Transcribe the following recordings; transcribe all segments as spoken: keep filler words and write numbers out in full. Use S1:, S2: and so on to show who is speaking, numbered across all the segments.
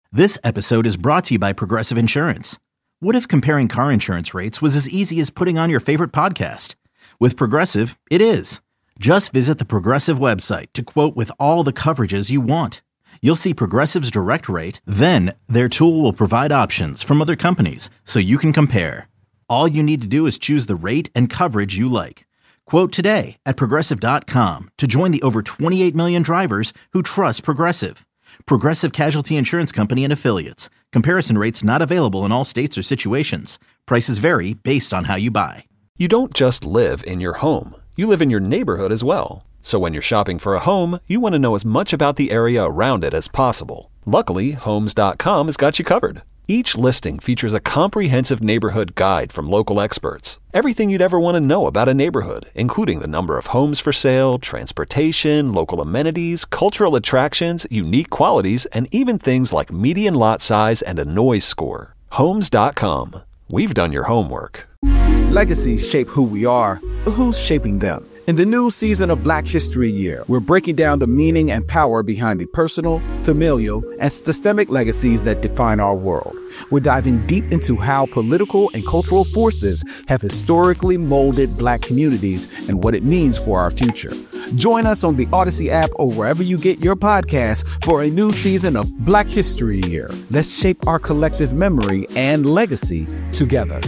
S1: This episode is brought to you by Progressive Insurance. What if comparing car insurance rates was as easy as putting on your favorite podcast? With Progressive, it is. Just visit the Progressive website to quote with all the coverages you want. You'll see Progressive's direct rate, then their tool will provide options from other companies so you can compare. All you need to do is choose the rate and coverage you like. Quote today at progressive dot com to join the over twenty-eight million drivers who trust Progressive. Progressive Casualty Insurance Company and Affiliates. Comparison rates not available in all states or situations. Prices vary based on how you buy.
S2: You don't just live in your home. You live in your neighborhood as well. So when you're shopping for a home, you want to know as much about the area around it as possible. Luckily, Homes dot com has got you covered. Each listing features a comprehensive neighborhood guide from local experts. Everything you'd ever want to know about a neighborhood, including the number of homes for sale, transportation, local amenities, cultural attractions, unique qualities, and even things like median lot size and a noise score. Homes dot com. We've done your homework.
S3: Legacies shape who we are, but who's shaping them? In the new season of Black History Year, we're breaking down the meaning and power behind the personal, familial, and systemic legacies that define our world. We're diving deep into how political and cultural forces have historically molded Black communities and what it means for our future. Join us on the Odyssey app or wherever you get your podcasts for a new season of Black History Year. Let's shape our collective memory and legacy together.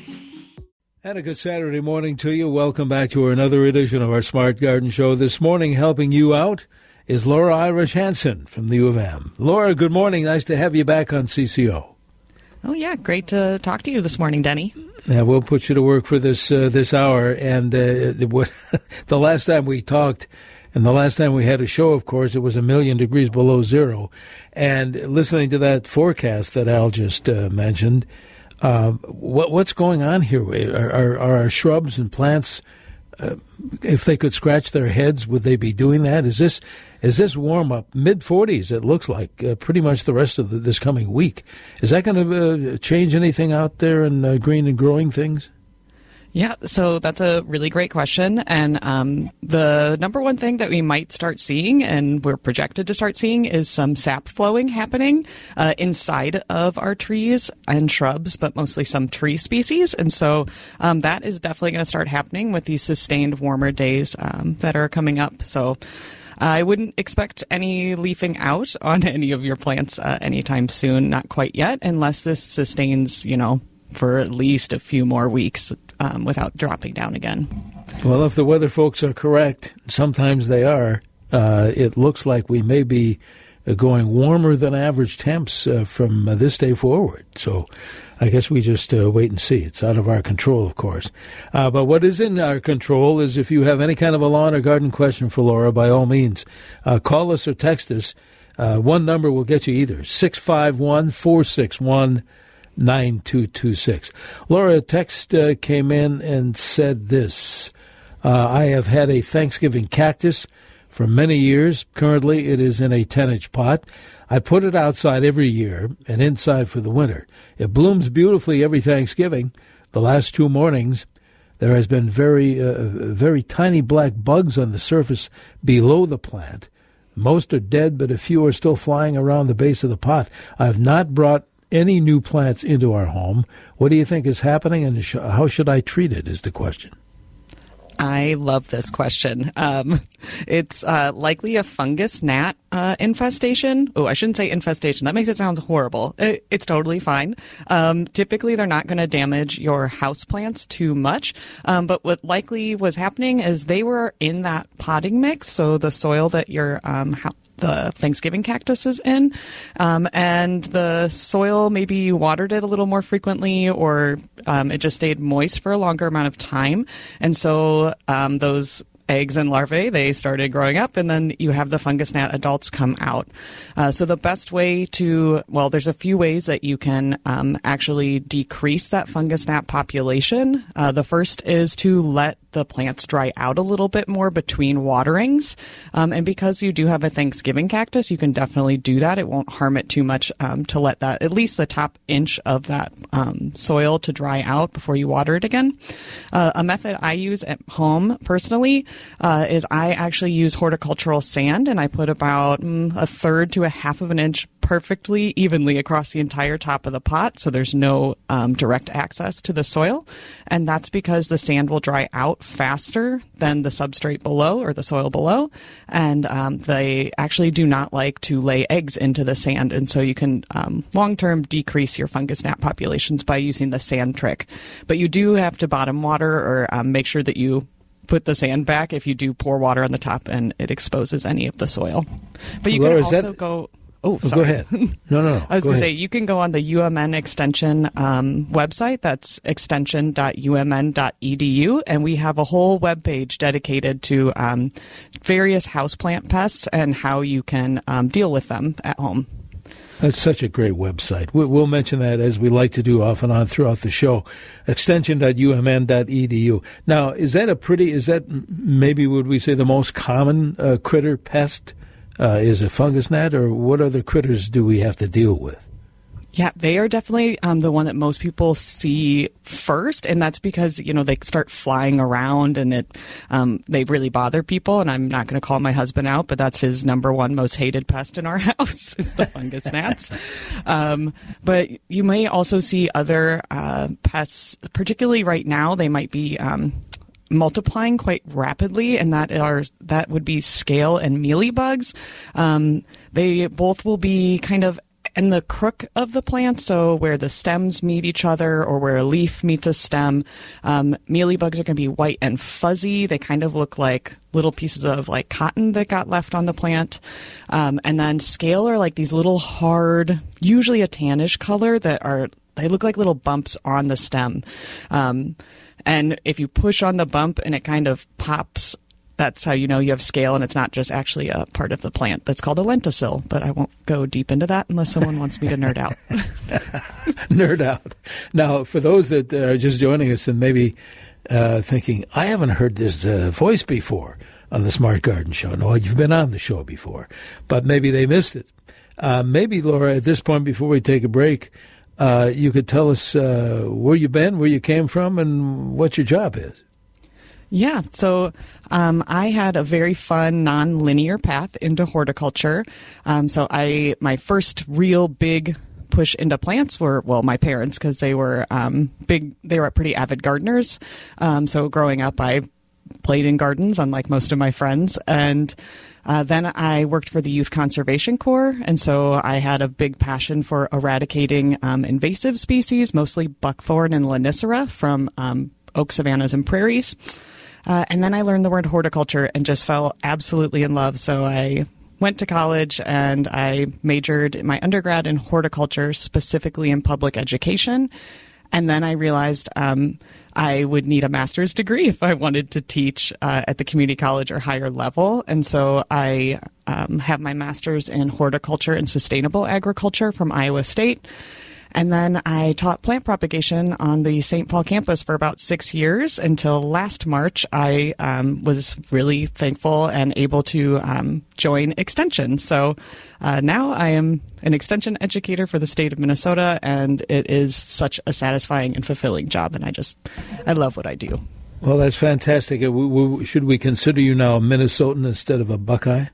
S4: And a good Saturday morning to you. Welcome back to another edition of our Smart Garden Show. This morning, helping you out is Laura Irish Hansen from the U of M. Laura, good morning. Nice to have you back on C C O.
S5: Oh, yeah. Great to talk to you this morning, Denny.
S4: Yeah, we'll put you to work for this uh, this hour. And uh, what, the last time we talked, and the last time we had a show, of course, it was a million degrees below zero. And listening to that forecast that Al just uh, mentioned, Uh, what what's going on here? Are, are, are our shrubs and plants, uh, if they could scratch their heads, would they be doing that? Is this is this warm up mid forties? It looks like uh, pretty much the rest of the, this coming week. Is that going to uh, change anything out there in uh, green and growing things?
S5: Yeah, so that's a really great question. And um, the number one thing that we might start seeing, and we're projected to start seeing, is some sap flowing happening uh, inside of our trees and shrubs, but mostly some tree species. And so um, that is definitely going to start happening with these sustained warmer days um, that are coming up. So I wouldn't expect any leafing out on any of your plants uh, anytime soon, not quite yet, unless this sustains, you know, for at least a few more weeks um, without dropping down again.
S4: Well, if the weather folks are correct, sometimes they are, uh, it looks like we may be going warmer than average temps uh, from uh, this day forward. So I guess we just uh, wait and see. It's out of our control, of course. Uh, but what is in our control is if you have any kind of a lawn or garden question for Laura, by all means, uh, call us or text us. Uh, one number will get you either, six five one, four six one, nine two two six. Laura, a text uh, came in and said this. Uh, I have had a Thanksgiving cactus for many years. Currently, it is in a ten-inch pot. I put it outside every year and inside for the winter. It blooms beautifully every Thanksgiving. The last two mornings, there has been very, uh, very tiny black bugs on the surface below the plant. Most are dead, but a few are still flying around the base of the pot. I have not brought any new plants into our home. What do you think is happening, and sh- how should I treat it is the question.
S5: I love this question. Um, it's uh, likely a fungus gnat uh, infestation. Oh, I shouldn't say infestation. That makes it sound horrible. It, it's totally fine. Um, typically, they're not going to damage your houseplants too much. Um, but what likely was happening is they were in that potting mix, so the soil that your um, house the Thanksgiving cactus is in, um, and the soil, maybe you watered it a little more frequently, or um, it just stayed moist for a longer amount of time. And so um, those eggs and larvae, they started growing up, and then you have the fungus gnat adults come out. Uh, so the best way to, well, there's a few ways that you can um, actually decrease that fungus gnat population. Uh, the first is to let the plants dry out a little bit more between waterings. Um, and because you do have a Thanksgiving cactus, you can definitely do that. It won't harm it too much um, to let that, at least the top inch of that um, soil to dry out before you water it again. Uh, a method I use at home personally uh, is I actually use horticultural sand, and I put about mm, a third to a half of an inch perfectly evenly across the entire top of the pot, so there's no um, direct access to the soil. And that's because the sand will dry out faster than the substrate below or the soil below. And um, they actually do not like to lay eggs into the sand. And so you can um, long-term decrease your fungus gnat populations by using the sand trick. But you do have to bottom water or um, make sure that you put the sand back if you do pour water on the top and it exposes any of the soil. But you
S4: Laura,
S5: can also
S4: that...
S5: go... Oh,
S4: sorry.
S5: sorry.
S4: Go ahead. No, no, no.
S5: I was
S4: going
S5: to say, you can go on the U M N Extension um, website. That's extension dot u m n dot e d u. And we have a whole webpage dedicated to um, various houseplant pests and how you can um, deal with them at home.
S4: That's such a great website. We'll mention that, as we like to do off and on throughout the show, extension dot u m n dot e d u. Now, is that a pretty, is that maybe, would we say, the most common uh, critter pest? Uh, is it fungus gnat, or what other critters do we have to deal with?
S5: Yeah, they are definitely um, the one that most people see first, and that's because, you know, they start flying around and it um, they really bother people. And I'm not going to call my husband out, but that's his number one most hated pest in our house is the fungus gnats. Um, but you may also see other uh, pests, particularly right now. They might be um, multiplying quite rapidly, and that are that would be scale and mealybugs. Um, they both will be kind of in the crook of the plant, so where the stems meet each other or where a leaf meets a stem. Um, mealybugs are going to be white and fuzzy. They kind of look like little pieces of like cotton that got left on the plant. Um, and then scale are like these little hard, usually a tannish color that are, they look like little bumps on the stem. Um, And if you push on the bump and it kind of pops, that's how you know you have scale, and it's not just actually a part of the plant. That's called a lenticule, but I won't go deep into that unless someone wants me to nerd out.
S4: Nerd out. Now, for those that are just joining us and maybe uh, thinking, I haven't heard this uh, voice before on the Smart Garden Show. No, you've been on the show before, but maybe they missed it. Uh, maybe, Laura, at this point, before we take a break, Uh, you could tell us uh, where you've been, where you came from, and what your job is.
S5: Yeah, so um, I had a very fun, non-linear path into horticulture. Um, so I, my first real big push into plants were, well, my parents, because they were um, big, they were pretty avid gardeners. Um, so growing up, I played in gardens, unlike most of my friends, and Uh, then I worked for the Youth Conservation Corps, and so I had a big passion for eradicating um, invasive species, mostly buckthorn and lonicera from um, oak savannas and prairies. Uh, and then I learned the word horticulture and just fell absolutely in love. So I went to college and I majored in my undergrad in horticulture, specifically in public education. And then I realized um, I would need a master's degree if I wanted to teach uh, at the community college or higher level. And so I um, have my master's in horticulture and sustainable agriculture from Iowa State. And then I taught plant propagation on the Saint Paul campus for about six years until last March. I um, was really thankful and able to um, join Extension. So uh, now I am an Extension educator for the state of Minnesota, and it is such a satisfying and fulfilling job. And I just, I love what I do.
S4: Well, that's fantastic. We, we, should we consider you now a Minnesotan instead of a Buckeye?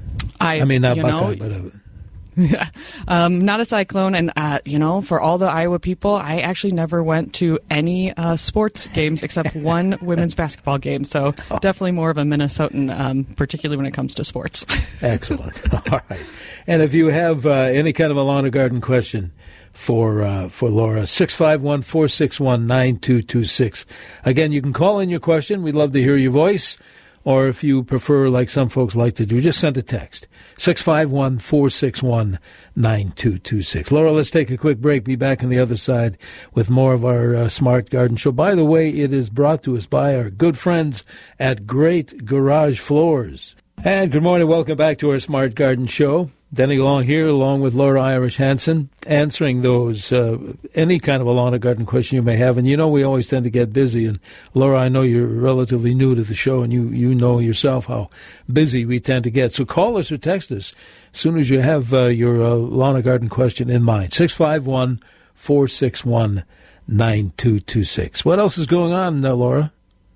S5: I,
S4: I mean, not
S5: you
S4: Buckeye,
S5: know,
S4: but a...
S5: Yeah, um, not a Cyclone. And, uh, you know, for all the Iowa people, I actually never went to any uh, sports games except one women's basketball game. So oh. definitely more of a Minnesotan, um, particularly when it comes to sports.
S4: Excellent. All right. And if you have uh, any kind of a lawn or garden question for uh, for Laura, six five one, four six one, nine two two six. Again, you can call in your question. We'd love to hear your voice. Or if you prefer, like some folks like to do, just send a text. six five one, four six one, nine two two six. Laura, let's take a quick break. Be back on the other side with more of our uh, Smart Garden Show. By the way, it is brought to us by our good friends at Great Garage Floors. And good morning. Welcome back to our Smart Garden Show. Denny Long here, along with Laura Irish Hansen, answering those, uh, any kind of a lawn or garden question you may have. And you know we always tend to get busy. And Laura, I know you're relatively new to the show, and you, you know yourself how busy we tend to get. So call us or text us as soon as you have uh, your uh, lawn or garden question in mind. six five one, four six one, nine two two six. What else is going on, uh, Laura?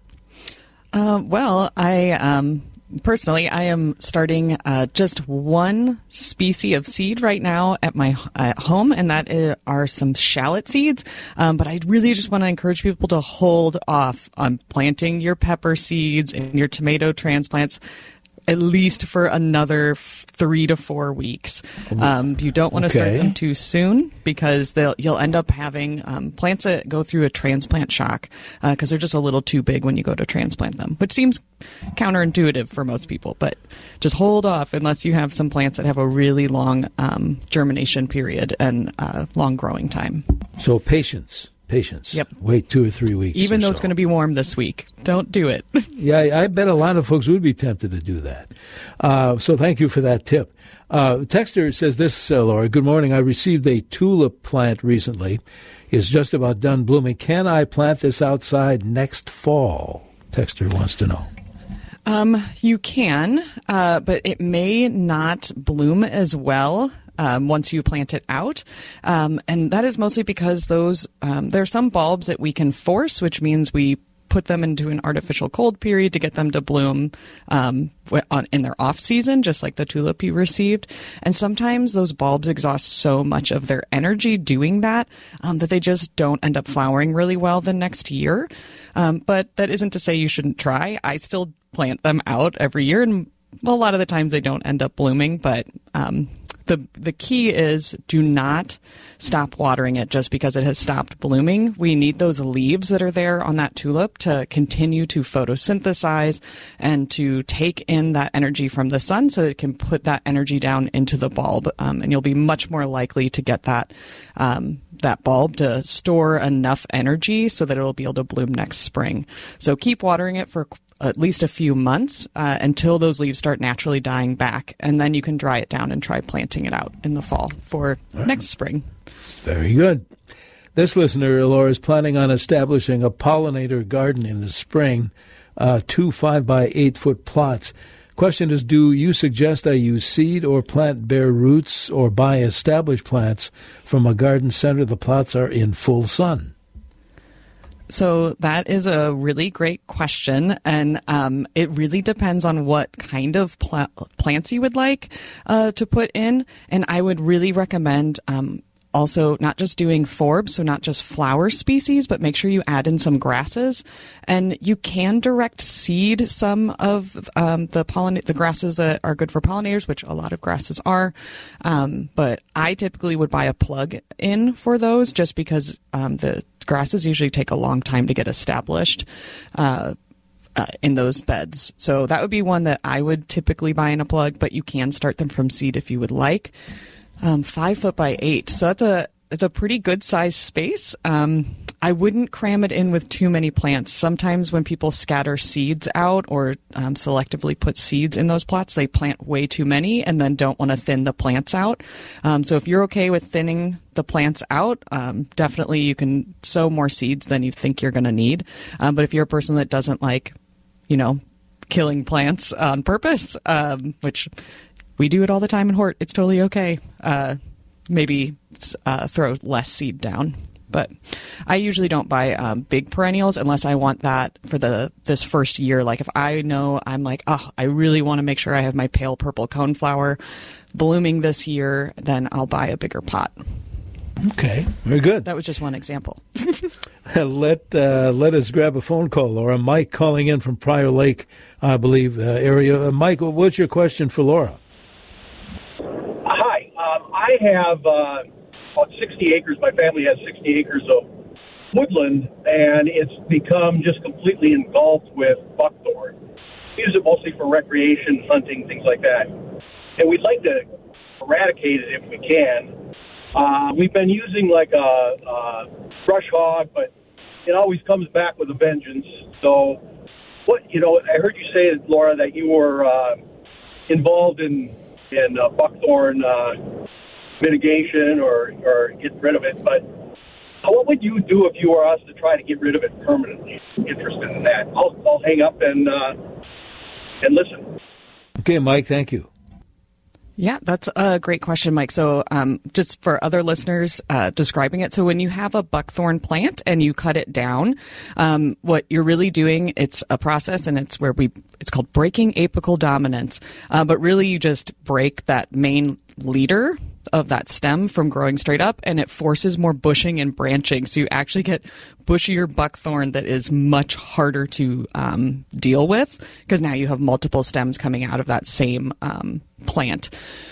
S5: Uh, well, I... Um Personally, I am starting uh, just one species of seed right now at my at home, and that is, are some shallot seeds. Um, but I really just want to encourage people to hold off on planting your pepper seeds and your tomato transplants at least for another three to four weeks. Um, you don't want to
S4: Okay.
S5: start them too soon because they'll you'll end up having um, plants that go through a transplant shock because uh, they're just a little too big when you go to transplant them, which seems counterintuitive for most people. But just hold off unless you have some plants that have a really long um, germination period and uh, long growing time.
S4: So patience. Patience.
S5: Yep.
S4: Wait two or three weeks.
S5: Even
S4: or
S5: though
S4: so.
S5: it's going to be warm this week, don't do it.
S4: Yeah, I, I bet a lot of folks would be tempted to do that. Uh, so thank you for that tip. Uh, Texter says this, uh, Laura, good morning. I received a tulip plant recently. It's just about done blooming. Can I plant this outside next fall? Texter wants to know.
S5: Um, you can, uh, but it may not bloom as well um, once you plant it out. Um, and that is mostly because those um, there are some bulbs that we can force, which means we put them into an artificial cold period to get them to bloom um, on, in their off season, just like the tulip you received. And sometimes those bulbs exhaust so much of their energy doing that um, that they just don't end up flowering really well the next year. Um, but that isn't to say you shouldn't try. I still plant them out every year, and well, a lot of the times they don't end up blooming, but um, the the key is do not stop watering it just because it has stopped blooming. We need those leaves that are there on that tulip to continue to photosynthesize and to take in that energy from the sun so that it can put that energy down into the bulb, um, and you'll be much more likely to get that um, that bulb to store enough energy so that it'll be able to bloom next spring. So keep watering it for at least a few months uh, until those leaves start naturally dying back, and then you can dry it down and try planting it out in the fall for right. next spring.
S4: Very good. This listener, Laura, is planning on establishing a pollinator garden in the spring, uh, two five by eight foot plots. Question is, do you suggest I use seed or plant bare roots or buy established plants from a garden center? The plots are in full sun.
S5: So that is a really great question, and um, it really depends on what kind of pla- plants you would like uh, to put in. And I would really recommend um, also not just doing forbs, so not just flower species, but make sure you add in some grasses. And you can direct seed some of um, the pollin- the grasses that are good for pollinators, which a lot of grasses are. Um, but I typically would buy a plug in for those just because um, the grasses usually take a long time to get established uh, uh, in those beds. So that would be one that I would typically buy in a plug, but you can start them from seed if you would like. Um, five foot by eight. So that's a, it's a pretty good size space. Um, I wouldn't cram it in with too many plants. Sometimes when people scatter seeds out or um, selectively put seeds in those plots, they plant way too many and then don't want to thin the plants out. Um, so if you're okay with thinning the plants out, um, definitely you can sow more seeds than you think you're going to need. Um, but if you're a person that doesn't like, you know, killing plants on purpose, um, which we do it all the time in Hort, it's totally okay. Uh, maybe uh, throw less seed down. But I usually don't buy um, big perennials unless I want that for the this first year. Like if I know I'm like, oh, I really want to make sure I have my pale purple coneflower blooming this year, then I'll buy a bigger pot.
S4: Okay, very good.
S5: That was just one example.
S4: let uh, let us grab a phone call, Laura. Mike calling in from Prior Lake, I believe, uh, area. Uh, Mike, what's your question for Laura?
S6: Hi, um, I have uh, about sixty acres. My family has sixty acres of woodland, and it's become just completely engulfed with buckthorn. We use it mostly for recreation, hunting, things like that. And we'd like to eradicate it if we can. Uh, we've been using like a, a brush hog, but it always comes back with a vengeance. So, what you know, I heard you say, Laura, that you were uh, involved in in uh, buckthorn uh, mitigation or, or get rid of it. But what would you do if you were us to try to get rid of it permanently? I'm interested in that. I'll, I'll hang up and uh, and listen.
S4: Okay, Mike, thank you.
S5: Yeah, that's a great question, Mike. So um, just for other listeners uh, describing it, so when you have a buckthorn plant and you cut it down, um, what you're really doing, it's a process, and it's where we, it's called breaking apical dominance. Uh, but really you just break that main leader of that stem from growing straight up, and it forces more bushing and branching. So you actually get bushier buckthorn that is much harder to um, deal with, because now you have multiple stems coming out of that same um, plant.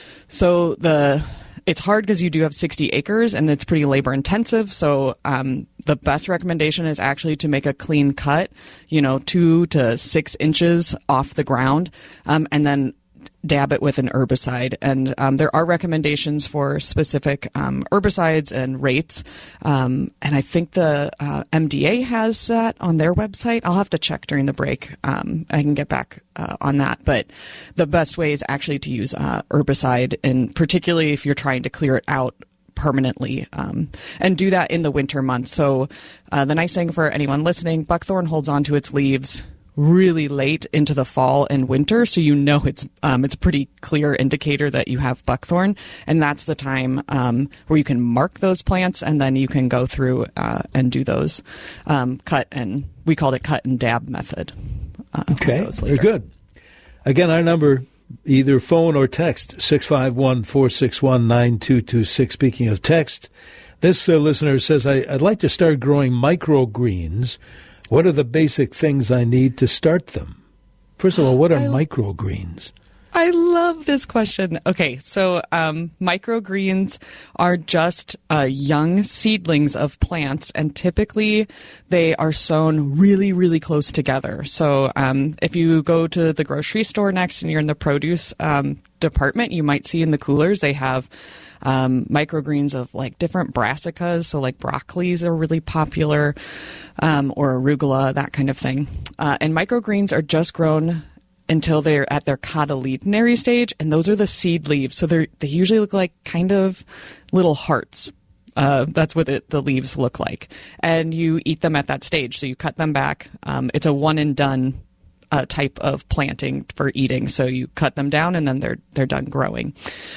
S5: So the it's hard because you do have sixty acres and it's pretty labor intensive. So um, the best recommendation is actually to make a clean cut, you know, two to six inches off the ground, um, and then dab it with an herbicide. And um, there are recommendations for specific um, herbicides and rates. Um, and I think the uh, M D A has that on their website. I'll have to check during the break. Um, I can get back uh, on that. But the best way is actually to use uh, herbicide, and particularly if you're trying to clear it out permanently, um, and do that in the winter months. So uh, the nice thing for anyone listening, buckthorn holds on to its leaves really late into the fall and winter, so you know it's um, it's a pretty clear indicator that you have buckthorn, and that's the time um, where you can mark those plants, and then you can go through uh, and do those um, cut, and we called it cut and dab method. Uh,
S4: okay, very good. Again, our number, either phone or text, six five one, four six one, nine two two six. Speaking of text, this uh, listener says, I, I'd like to start growing microgreens. What are the basic things I need to start them? First of all, what are I, microgreens?
S5: I love this question. Okay, so um, microgreens are just uh, young seedlings of plants, and typically they are sown really, really close together. So um, if you go to the grocery store next and you're in the produce um, department, you might see in the coolers they have Um, microgreens of like different brassicas, so like broccolis are really popular, um, or arugula, that kind of thing. Uh, and microgreens are just grown until they're at their cotyledonary stage, and those are the seed leaves. So they they usually look like kind of little hearts. Uh, that's what it, the leaves look like. And you eat them at that stage. So you cut them back. Um, it's a one and done Uh, type of planting for eating. So you cut them down and then they're they're done growing.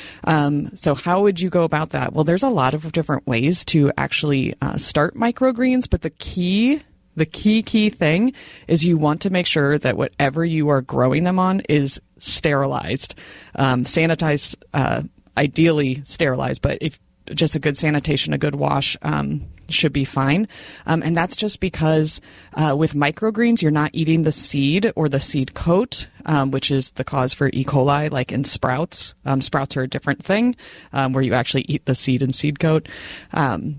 S5: Um, so how would you go about that? Well, there's a lot of different ways to actually uh, start microgreens, but the key, the key, key thing is you want to make sure that whatever you are growing them on is sterilized, um, sanitized, uh, ideally sterilized, but if just a good sanitation, a good wash um, should be fine. Um, and that's just because uh, with microgreens, you're not eating the seed or the seed coat, um, which is the cause for E. coli, like in sprouts. Um, sprouts are a different thing um, where you actually eat the seed and seed coat. Um,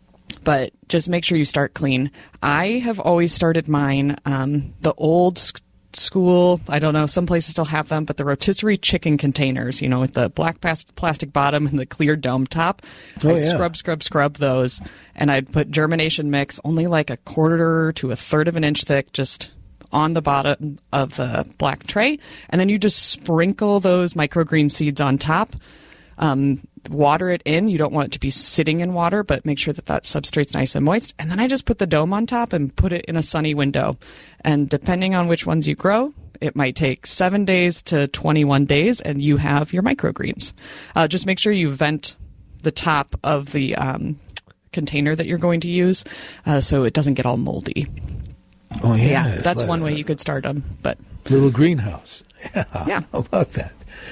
S5: but just make sure you start clean. I have always started mine um, the old school, I don't know, some places still have them, but the rotisserie chicken containers, you know, with the black plastic bottom and the clear dome top.
S4: Oh,
S5: I
S4: yeah.
S5: scrub, scrub, scrub those, and I'd put germination mix, only like a quarter to a third of an inch thick, just on the bottom of the black tray, and then you just sprinkle those microgreen seeds on top. Um, water it in. You don't want it to be sitting in water, but make sure that that substrate's nice and moist. And then I just put the dome on top and put it in a sunny window. And depending on which ones you grow, it might take seven days to twenty-one days, and you have your microgreens. Uh, just make sure you vent the top of the um, container that you're going to use uh, so it doesn't get all moldy.
S4: Oh, yeah.
S5: Yeah, that's
S4: like
S5: one way you could start them. But
S4: little greenhouse. Yeah.
S5: Yeah.
S4: How about that?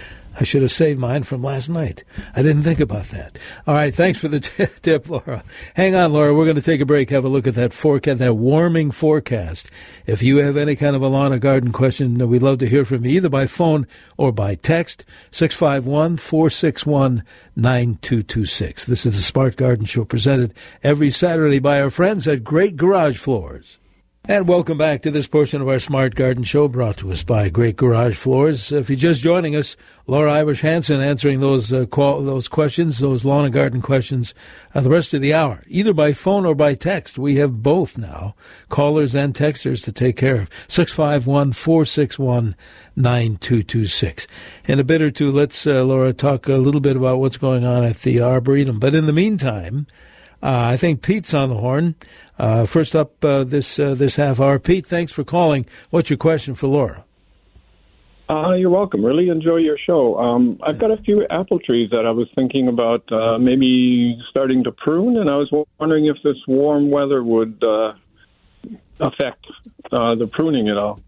S4: I should have saved mine from last night. I didn't think about that. All right, thanks for the t- tip, Laura. Hang on, Laura. We're going to take a break, have a look at that forecast, that warming forecast. If you have any kind of a lawn or garden question, we'd love to hear from you, either by phone or by text, six five one, four six one, nine two two six. This is the Smart Garden Show, presented every Saturday by our friends at Great Garage Floors. And welcome back to this portion of our Smart Garden Show, brought to us by Great Garage Floors. If you're just joining us, Laura Irish Hansen answering those uh, qual- those questions, those lawn and garden questions, uh, the rest of the hour, either by phone or by text. We have both now, callers and texters, to take care of. six five one, four six one, nine two two six. In a bit or two, let's, uh, Laura, talk a little bit about what's going on at the Arboretum. But in the meantime, uh, I think Pete's on the horn. Uh, first up uh, this uh, this half hour. Pete, thanks for calling. What's your question for Laura?
S7: Uh, you're welcome. Really enjoy your show. Um, I've got a few apple trees that I was thinking about uh, maybe starting to prune, and I was wondering if this warm weather would uh, affect uh, the pruning at all.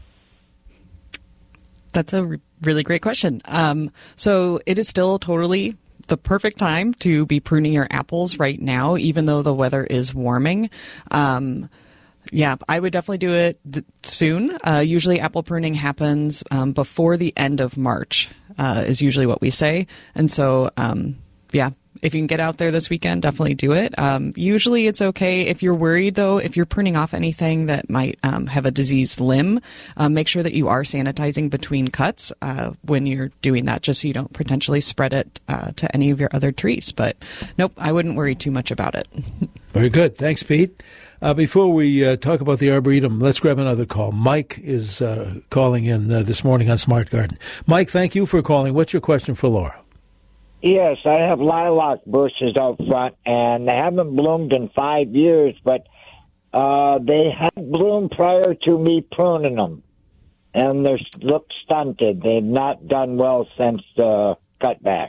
S5: That's a re- really great question. Um, so it is still totally the perfect time to be pruning your apples right now, even though the weather is warming. Um, yeah, I would definitely do it th- soon. Uh, usually apple pruning happens um, before the end of March, uh, is usually what we say. And so, um, yeah, if you can get out there this weekend, definitely do it. Um, usually it's okay. If you're worried, though, if you're pruning off anything that might um, have a diseased limb, um, make sure that you are sanitizing between cuts uh, when you're doing that, just so you don't potentially spread it uh, to any of your other trees. But nope, I wouldn't worry too much about it.
S4: Very good. Thanks, Pete. Uh, before we uh, talk about the Arboretum, let's grab another call. Mike is uh, calling in uh, this morning on Smart Garden. Mike, thank you for calling. What's your question for Laura?
S8: Yes, I have lilac bushes out front, and they haven't bloomed in five years, but uh, they had bloomed prior to me pruning them, and they look stunted. They've not done well since the cutback.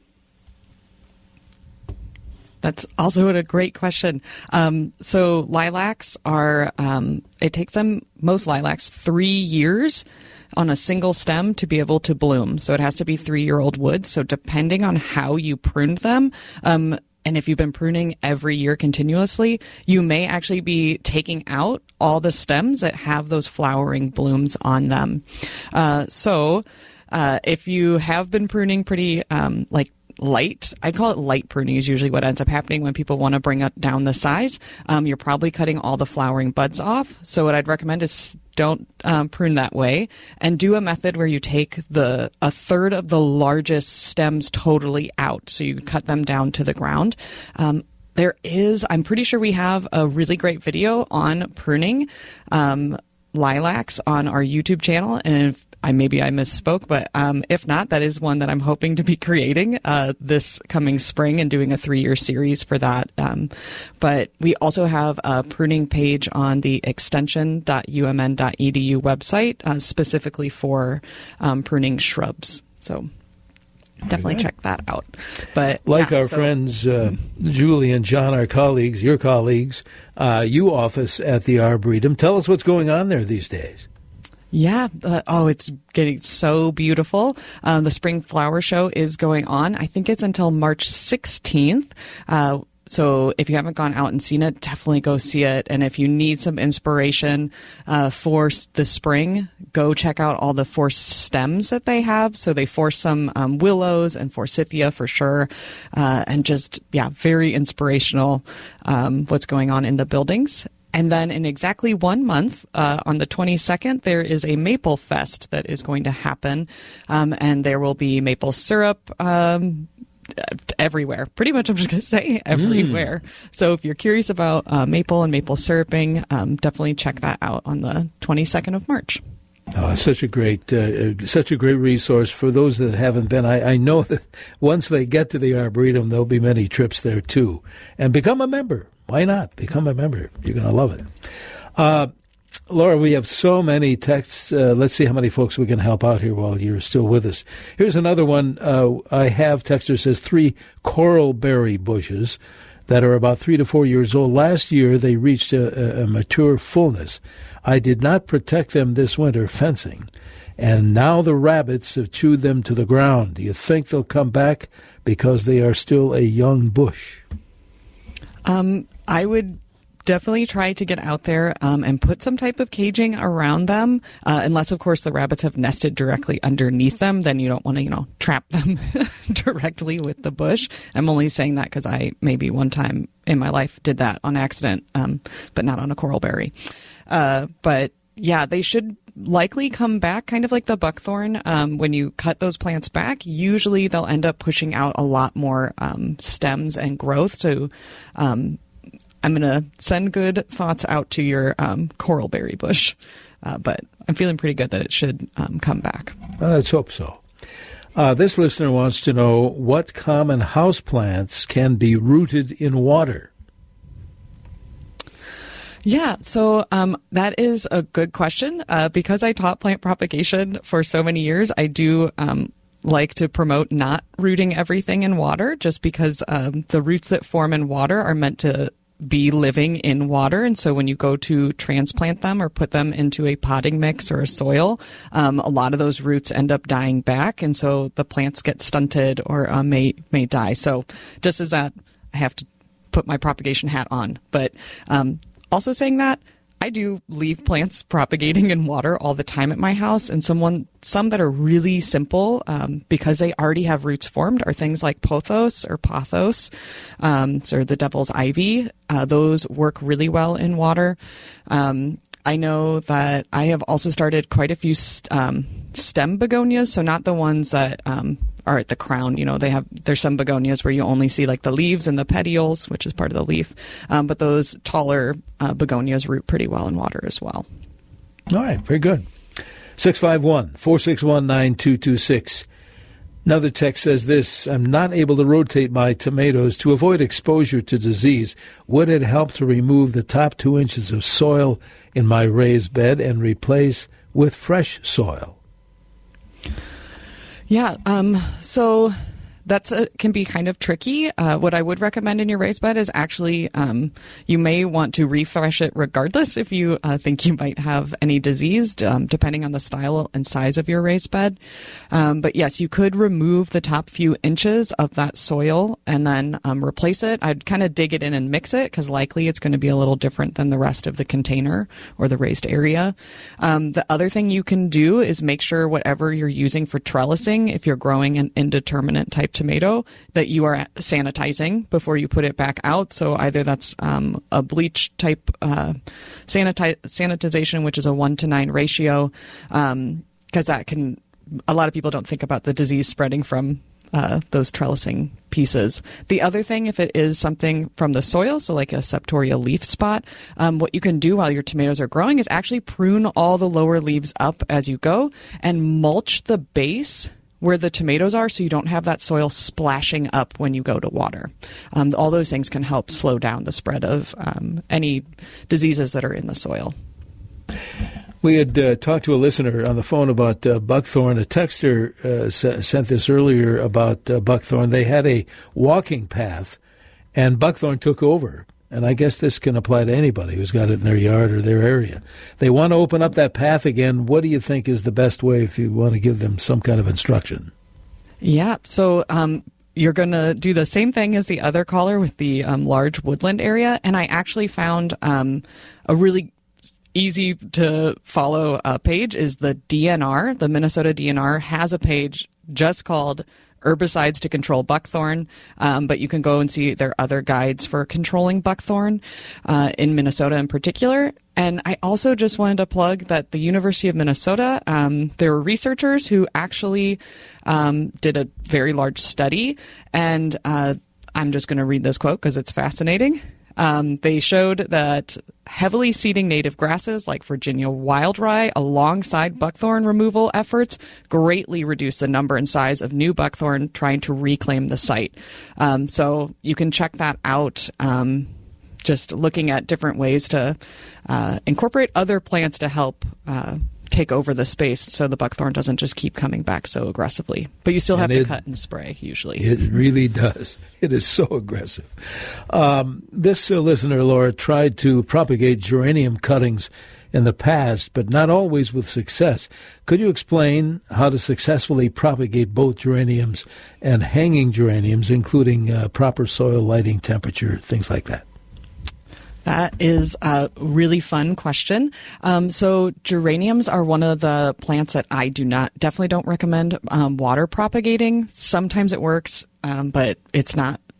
S5: That's also a great question. Um, so lilacs are, um, it takes them, most lilacs, three years on a single stem to be able to bloom. So it has to be three-year-old wood. So depending on how you pruned them, um, and if you've been pruning every year continuously, you may actually be taking out all the stems that have those flowering blooms on them. Uh, so uh, if you have been pruning pretty um, like light, I'd call it light pruning is usually what ends up happening when people want to bring up down the size. Um, you're probably cutting all the flowering buds off. So what I'd recommend is don't um, prune that way, and do a method where you take the a third of the largest stems totally out. So you cut them down to the ground. Um, there is, I'm pretty sure we have a really great video on pruning um, lilacs on our YouTube channel. And if I maybe I misspoke, but um, if not, that is one that I'm hoping to be creating uh, this coming spring and doing a three-year series for that. Um, but we also have a pruning page on the extension dot u m n dot e d u website uh, specifically for um, pruning shrubs. So definitely check that out. But
S4: like
S5: yeah,
S4: our
S5: so,
S4: friends uh, Julie and John, our colleagues, your colleagues, uh, you office at the Arboretum. Tell us what's going on there these days.
S5: Yeah. Uh, oh, it's getting so beautiful. Uh, the Spring Flower Show is going on. I think it's until March sixteenth. Uh, so if you haven't gone out and seen it, definitely go see it. And if you need some inspiration uh, for the spring, go check out all the forced stems that they have. So they force some um, willows and forsythia for sure. Uh, and just, yeah, very inspirational um, what's going on in the buildings. And then in exactly one month, uh, on the twenty-second, there is a Maple Fest that is going to happen. Um, and there will be maple syrup um, everywhere. Pretty much, I'm just going to say everywhere. Mm. So if you're curious about uh, maple and maple syruping, um, definitely check that out on the twenty-second of March.
S4: Oh, such a great, uh, such a great resource for those that haven't been. I, I know that once they get to the Arboretum, there'll be many trips there too. And become a member. Why not? Become a member. You're going to love it. Uh, Laura, we have so many texts. Uh, let's see how many folks we can help out here while you're still with us. Here's another one. Uh, I have texter says three coral berry bushes that are about three to four years old. Last year, they reached a, a mature fullness. I did not protect them this winter fencing, and now the rabbits have chewed them to the ground. Do you think they'll come back because they are still a young bush?
S5: Um, I would definitely try to get out there um, and put some type of caging around them, uh, unless, of course, the rabbits have nested directly underneath them. Then you don't want to, you know, trap them directly with the bush. I'm only saying that because I maybe one time in my life did that on accident, um, but not on a coralberry. Uh, but yeah, they should likely come back kind of like the buckthorn. Um, when you cut those plants back, usually they'll end up pushing out a lot more um, stems and growth. So um, I'm going to send good thoughts out to your um, coralberry bush. Uh, but I'm feeling pretty good that it should um, come back.
S4: Well, let's hope so. Uh, this listener wants to know what common houseplants can be rooted in water.
S5: Yeah, so um, that is a good question. Uh, because I taught plant propagation for so many years, I do um, like to promote not rooting everything in water, just because um, the roots that form in water are meant to be living in water. And so when you go to transplant them or put them into a potting mix or a soil, um, a lot of those roots end up dying back. And so the plants get stunted or uh, may, may die. So just as that, I have to put my propagation hat on. But um, also saying that, I do leave plants propagating in water all the time at my house, and someone some that are really simple um, because they already have roots formed are things like pothos or pothos, um, so the devil's ivy. Uh, those work really well in water. Um, I know that I have also started quite a few um, stem begonias, so not the ones that um, are at the crown. You know, they have there's some begonias where you only see like the leaves and the petioles, which is part of the leaf. Um, but those taller uh, begonias root pretty well in water as well.
S4: All right, very good. six five one, four six one, nine two two six. Another text says this: I'm not able to rotate my tomatoes to avoid exposure to disease. Would it help to remove the top two inches of soil in my raised bed and replace with fresh soil?
S5: Yeah, um, so that's a, can be kind of tricky. Uh, what I would recommend in your raised bed is actually um, you may want to refresh it regardless if you uh, think you might have any disease, um, depending on the style and size of your raised bed. Um, but yes, you could remove the top few inches of that soil and then um, replace it. I'd kind of dig it in and mix it because likely it's going to be a little different than the rest of the container or the raised area. Um, the other thing you can do is make sure whatever you're using for trellising, if you're growing an indeterminate type tomato, that you are sanitizing before you put it back out. So either that's um, a bleach type uh, sanitize, sanitization, which is a one to nine ratio, because um, that can, a lot of people don't think about the disease spreading from uh, those trellising pieces. The other thing, if it is something from the soil, so like a septoria leaf spot, um, what you can do while your tomatoes are growing is actually prune all the lower leaves up as you go and mulch the base where the tomatoes are so you don't have that soil splashing up when you go to water. Um, all those things can help slow down the spread of um, any diseases that are in the soil.
S4: We had uh, talked to a listener on the phone about uh, buckthorn. A texter uh, s- sent this earlier about uh, buckthorn. They had a walking path, and buckthorn took over. And I guess this can apply to anybody who's got it in their yard or their area. They want to open up that path again. What do you think is the best way if you want to give them some kind of instruction?
S5: Yeah, so um, you're going to do the same thing as the other caller with the um, large woodland area. And I actually found um, a really easy to follow uh, page is the D N R. The Minnesota D N R has a page just called Herbicides to Control Buckthorn, um, but you can go and see their other guides for controlling buckthorn uh, in Minnesota in particular. And I also just wanted to plug that the University of Minnesota, um, there were researchers who actually um, did a very large study, and uh, I'm just going to read this quote because it's fascinating. Um, they showed that heavily seeding native grasses like Virginia wild rye alongside buckthorn removal efforts greatly reduce the number and size of new buckthorn trying to reclaim the site. Um, so you can check that out. Um, just looking at different ways to uh, incorporate other plants to help uh, take over the space so the buckthorn doesn't just keep coming back so aggressively. But you still have
S4: and it,
S5: to cut and spray usually.
S4: It really does. It is so aggressive. Um, this uh, listener, Laura, tried to propagate geranium cuttings in the past, but not always with success. Could you explain how to successfully propagate both geraniums and hanging geraniums, including uh, proper soil, lighting, temperature, things like that?
S5: That is a really fun question. Um, so geraniums are one of the plants that I do not, definitely don't recommend um, water propagating. Sometimes it works, um, but it's not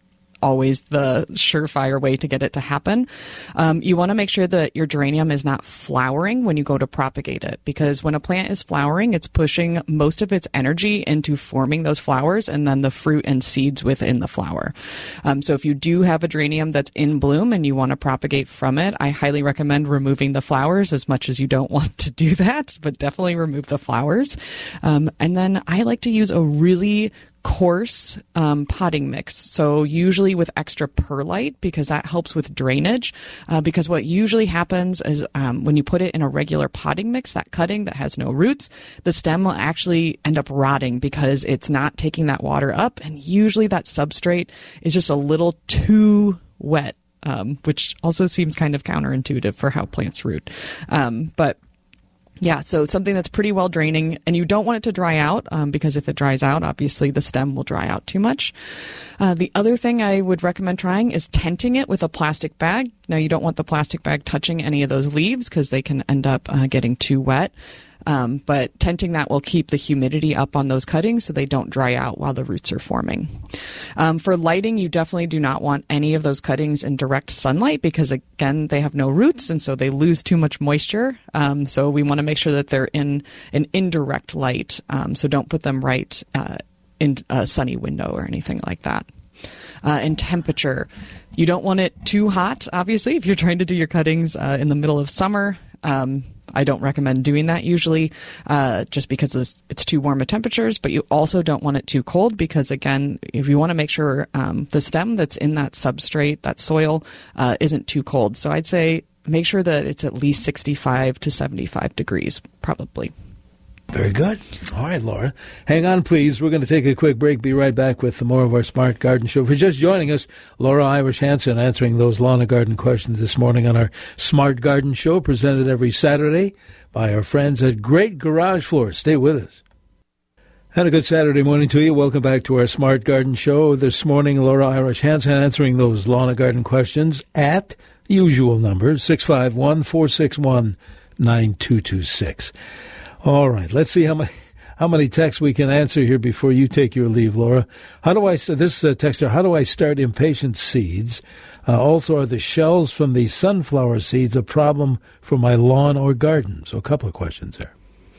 S5: always the surefire way to get it to happen. Um, you want to make sure that your geranium is not flowering when you go to propagate it, because when a plant is flowering, it's pushing most of its energy into forming those flowers and then the fruit and seeds within the flower. Um, so if you do have a geranium that's in bloom and you want to propagate from it, I highly recommend removing the flowers, as much as you don't want to do that, but definitely remove the flowers. Um, and then I like to use a really coarse um, potting mix. So usually with extra perlite, because that helps with drainage. Uh, because what usually happens is um, when you put it in a regular potting mix, that cutting that has no roots, the stem will actually end up rotting because it's not taking that water up. And usually that substrate is just a little too wet, um, which also seems kind of counterintuitive for how plants root. Um, but Yeah, so something that's pretty well draining, and you don't want it to dry out um, because if it dries out, obviously the stem will dry out too much. Uh, the other thing I would recommend trying is tenting it with a plastic bag. Now, you don't want the plastic bag touching any of those leaves because they can end up uh, getting too wet. Um, but tenting that will keep the humidity up on those cuttings so they don't dry out while the roots are forming. Um, for lighting, you definitely do not want any of those cuttings in direct sunlight because, again, they have no roots and so they lose too much moisture. Um, so we want to make sure that they're in an indirect light. Um, so don't put them right uh, in a sunny window or anything like that. Uh, and temperature, you don't want it too hot, obviously, if you're trying to do your cuttings uh, in the middle of summer. Um, I don't recommend doing that usually uh, just because it's, it's too warm of temperatures, but you also don't want it too cold because, again, if you want to make sure um, the stem that's in that substrate, that soil, uh, isn't too cold. So I'd say make sure that it's at least sixty-five to seventy-five degrees, probably.
S4: Very good. All right, Laura. Hang on, please. We're going to take a quick break. Be right back with more of our Smart Garden Show. If you're just joining us, Laura Irish Hansen answering those lawn and garden questions this morning on our Smart Garden Show, presented every Saturday by our friends at Great Garage Floors. Stay with us. And a good Saturday morning to you. Welcome back to our Smart Garden Show. This morning, Laura Irish Hansen answering those lawn and garden questions at the usual number, six five one, four six one, nine two two six. All right, let's see how many how many texts we can answer here before you take your leave, Laura. How do I start this uh, texter? How do I start impatient seeds? Uh, also, are the shells from the sunflower seeds a problem for my lawn or garden? So, a couple of questions there.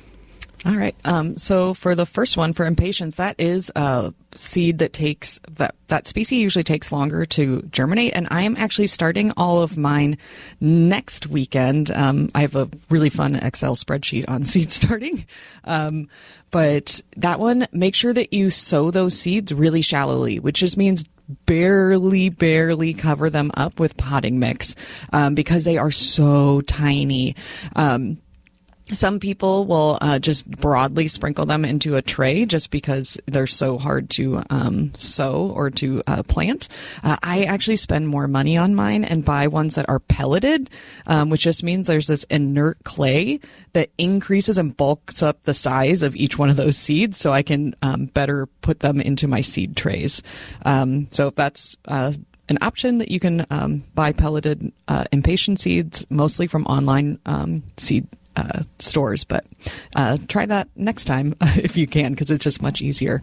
S5: All right. Um, so for the first one, for impatiens, that is a seed that takes that that species usually takes longer to germinate, and I am actually starting all of mine next weekend. Um, I have a really fun Excel spreadsheet on seed starting, um, but that one, make sure that you sow those seeds really shallowly, which just means barely, barely cover them up with potting mix um, because they are so tiny. Um, Some people will uh, just broadly sprinkle them into a tray just because they're so hard to um, sow or to uh, plant. Uh, I actually spend more money on mine and buy ones that are pelleted, um, which just means there's this inert clay that increases and bulks up the size of each one of those seeds so I can um, better put them into my seed trays. Um, so that's uh, an option that you can um, buy pelleted uh, impatient seeds, mostly from online um, seed Uh, stores, but uh, try that next time if you can, because it's just much easier.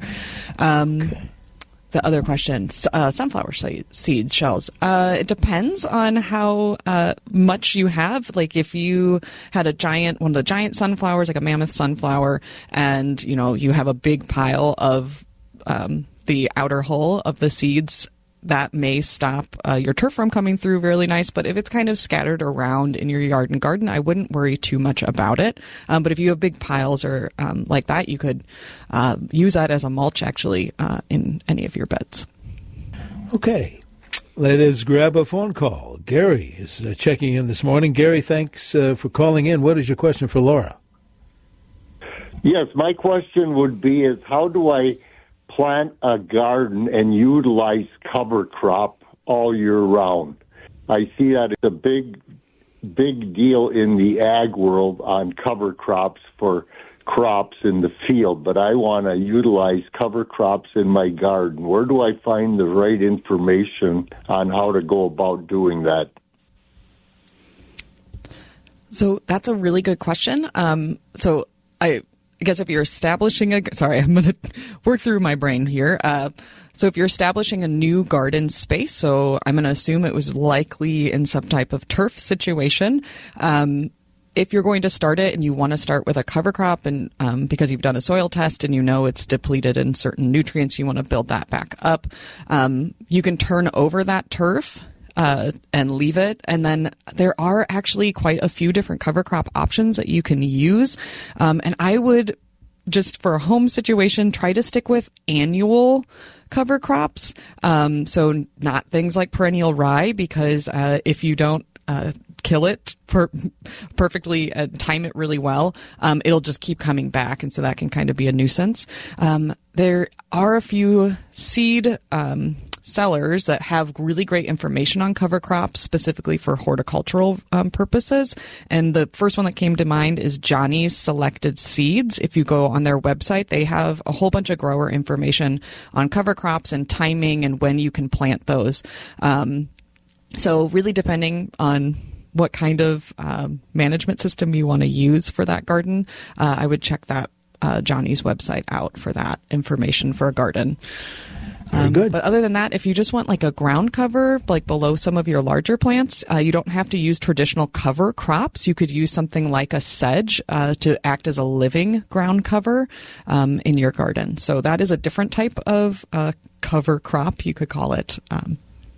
S5: Um, okay. The other question, uh, sunflower seed shells. Uh, it depends on how uh, much you have. Like if you had a giant, one of the giant sunflowers, like a mammoth sunflower, and you know you have a big pile of um, the outer hull of the seeds, that may stop uh, your turf from coming through really nice. But if it's kind of scattered around in your yard and garden, I wouldn't worry too much about it. Um, but if you have big piles or um, like that, you could uh, use that as a mulch actually uh, in any of your beds.
S4: Okay. Let us grab a phone call. Gary is uh, checking in this morning. Gary, thanks uh, for calling in. What is your question for Laura?
S9: Yes, my question would be is how do I plant a garden and utilize cover crop all year round? I see that it's a big, big deal in the ag world on cover crops for crops in the field, but I want to utilize cover crops in my garden. Where do I find the right information on how to go about doing that?
S5: So that's a really good question. Um, so I... I guess if you're establishing a, sorry, I'm going to work through my brain here. Uh, so if you're establishing a new garden space, so I'm going to assume it was likely in some type of turf situation. Um, if you're going to start it and you want to start with a cover crop, and um, because you've done a soil test and you know it's depleted in certain nutrients, you want to build that back up. Um, you can turn over that turf Uh, and leave it. And then there are actually quite a few different cover crop options that you can use. Um, and I would just for a home situation, try to stick with annual cover crops. Um, so not things like perennial rye, because uh, if you don't uh, kill it per- perfectly and time it really well, um, it'll just keep coming back. And so that can kind of be a nuisance. Um, there are a few seed um sellers that have really great information on cover crops specifically for horticultural um, purposes. And the first one that came to mind is Johnny's Selected Seeds. If you go on their website, they have a whole bunch of grower information on cover crops and timing and when you can plant those. Um, so really depending on what kind of um, management system you want to use for that garden, uh, I would check that uh, Johnny's website out for that information for a garden.
S4: Very
S5: Um,
S4: good.
S5: But other than that, if you just want like a ground cover, like below some of your larger plants, uh, you don't have to use traditional cover crops. You could use something like a sedge uh, to act as a living ground cover um, in your garden. So that is a different type of uh, cover crop, you could call it. Um,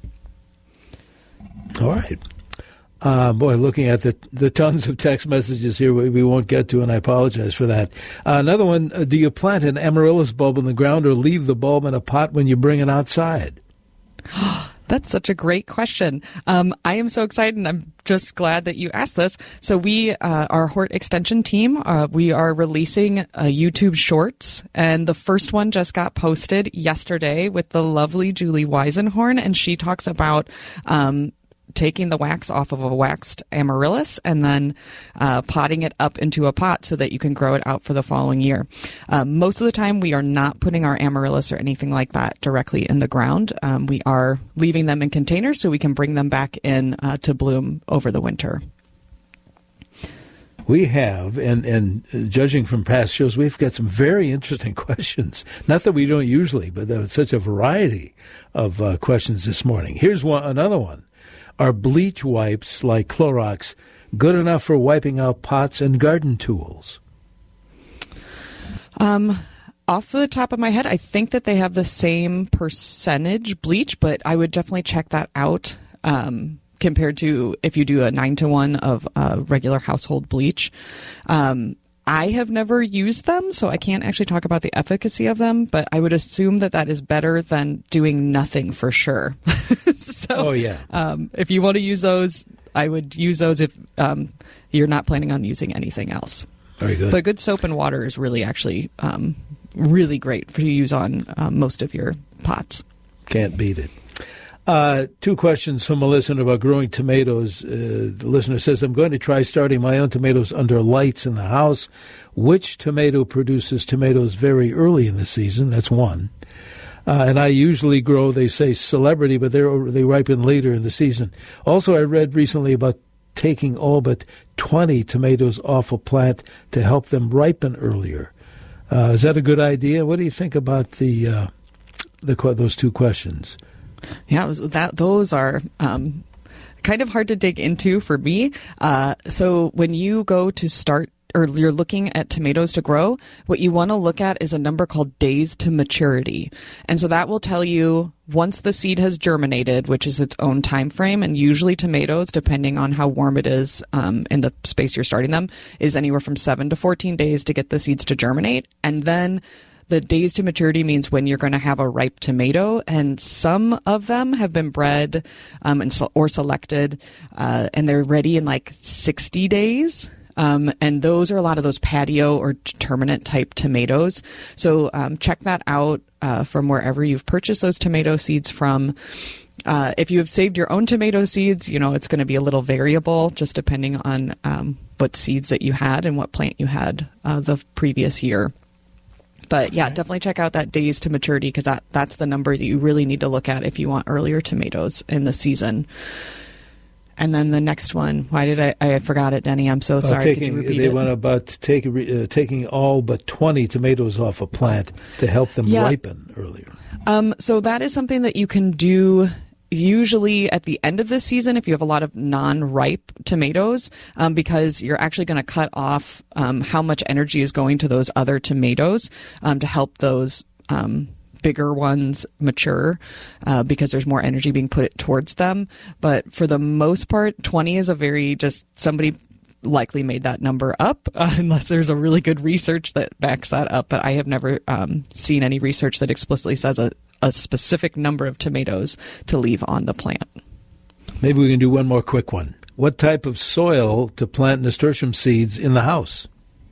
S4: All right. Uh, boy, looking at the the tons of text messages here we, we won't get to, and I apologize for that. Uh, another one, uh, do you plant an amaryllis bulb in the ground or leave the bulb in a pot when you bring it outside?
S5: That's such a great question. Um, I am so excited, and I'm just glad that you asked this. So we, uh, our Hort Extension team, uh, we are releasing uh, YouTube Shorts, and the first one just got posted yesterday with the lovely Julie Weisenhorn, and she talks about um taking the wax off of a waxed amaryllis and then uh, potting it up into a pot so that you can grow it out for the following year. Um, most of the time, we are not putting our amaryllis or anything like that directly in the ground. Um, we are leaving them in containers so we can bring them back in uh, to bloom over the winter.
S4: We have, and, and judging from past shows, we've got some very interesting questions. Not that we don't usually, but there was such a variety of uh, questions this morning. Here's one, another one. Are bleach wipes like Clorox good enough for wiping out pots and garden tools?
S5: Um, off the top of my head, I think that they have the same percentage bleach, but I would definitely check that out um, compared to if you do a nine to one of uh, regular household bleach. Um, I have never used them, so I can't actually talk about the efficacy of them, but I would assume that that is better than doing nothing for sure. so,
S4: oh, yeah.
S5: Um, if you want to use those, I would use those if um, you're not planning on using anything else.
S4: Very good.
S5: But good soap and water is really actually um, really great for you to use on um, most of your pots.
S4: Can't beat it. Uh, two questions from a listener about growing tomatoes. Uh, the listener says, I'm going to try starting my own tomatoes under lights in the house. Which tomato produces tomatoes very early in the season? That's one. Uh, and I usually grow, they say, Celebrity, but they're, they ripen later in the season. Also, I read recently about taking all but twenty tomatoes off a plant to help them ripen earlier. Uh, is that a good idea? What do you think about the, uh, the those two questions?
S5: Yeah, it was that those are um, kind of hard to dig into for me. Uh, so when you go to start or you're looking at tomatoes to grow, what you want to look at is a number called days to maturity. And so that will tell you once the seed has germinated, which is its own time frame, and usually tomatoes, depending on how warm it is um, in the space you're starting them, is anywhere from seven to fourteen days to get the seeds to germinate. And then the days to maturity means when you're going to have a ripe tomato, and some of them have been bred um, and or selected, uh, and they're ready in like sixty days. Um, and those are a lot of those patio or determinate type tomatoes. So um, check that out uh, from wherever you've purchased those tomato seeds from. Uh, if you have saved your own tomato seeds, you know, it's going to be a little variable just depending on um, what seeds that you had and what plant you had uh, the previous year. But yeah, definitely check out that days to maturity because that, that's the number that you really need to look at if you want earlier tomatoes in the season. And then the next one, why did I, I forgot it, Denny. I'm so sorry.
S4: Uh, taking,
S5: Could you repeat
S4: they
S5: it?
S4: went about take, uh, taking all but twenty tomatoes off a plant to help them
S5: Yeah.
S4: ripen earlier.
S5: Um, so that is something that you can do usually at the end of the season if you have a lot of non-ripe tomatoes, um, because you're actually going to cut off um, how much energy is going to those other tomatoes um, to help those um, bigger ones mature, uh, because there's more energy being put towards them. But for the most part, twenty is a very just somebody likely made that number up, uh, unless there's a really good research that backs that up. But I have never um, seen any research that explicitly says a, a specific number of tomatoes to leave on the plant.
S4: Maybe we can do one more quick one. What type of soil to plant nasturtium seeds in the house?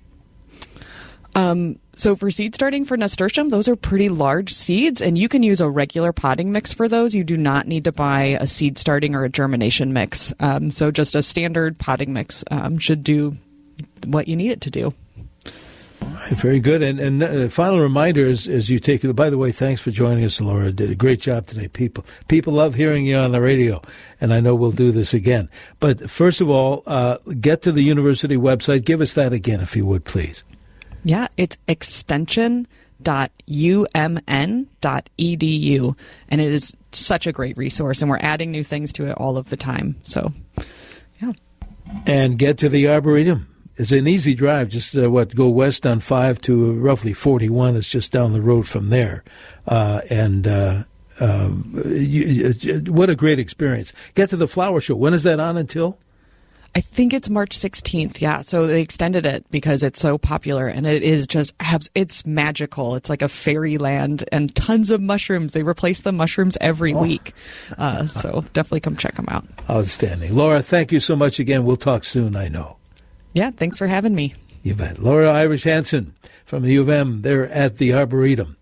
S5: Um, so for seed starting for nasturtium, those are pretty large seeds, and you can use a regular potting mix for those. You do not need to buy a seed starting or a germination mix. Um, so just a standard potting mix um, should do what you need it to do.
S4: All right, very good. And, and uh, final reminder as, as you take it. By the way, thanks for joining us, Laura. Did a great job today. People people love hearing you on the radio, and I know we'll do this again. But first of all, uh, get to the university website. Give us that again, if you would, please.
S5: Yeah, it's extension dot u m n dot e d u, and it is such a great resource, and we're adding new things to it all of the time. So, yeah.
S4: And get to the Arboretum. It's an easy drive. Just, uh, what, go west on five to roughly forty-one. It's just down the road from there. Uh, and uh, uh, you, you, what a great experience. Get to the flower show. When is that on until?
S5: I think it's March sixteenth. Yeah. So they extended it because it's so popular, and it is just, it's magical. It's like a fairyland and tons of mushrooms. They replace the mushrooms every
S4: oh.
S5: week. Uh, so definitely come check them out.
S4: Outstanding. Laura, thank you so much again. We'll talk soon, I know.
S5: Yeah. Thanks for having me.
S4: You bet. Laura Irish Hansen from the U of M. They're at the Arboretum.